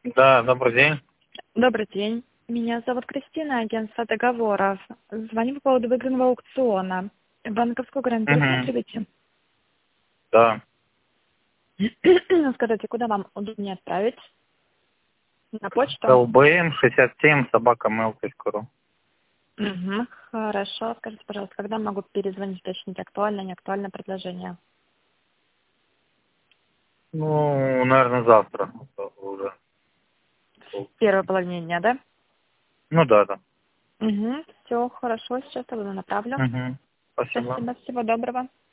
Да, добрый день. Добрый день. Меня зовут Кристина, агентство договоров. Звоню по поводу выигранного аукциона. Банковскую гарантию Угу. рассматриваете? Да. Скажите, куда вам удобнее отправить? На почту? ЛБМ 67 собака mail.ru. Угу. Хорошо. Скажите, пожалуйста, когда могу перезвонить, уточнить, актуально, не актуально предложение? Ну, наверное, завтра уже. В первой половине дня, да? Ну да, да. Угу. Все хорошо, сейчас я буду направлю. Угу. Спасибо. Спасибо, всего доброго.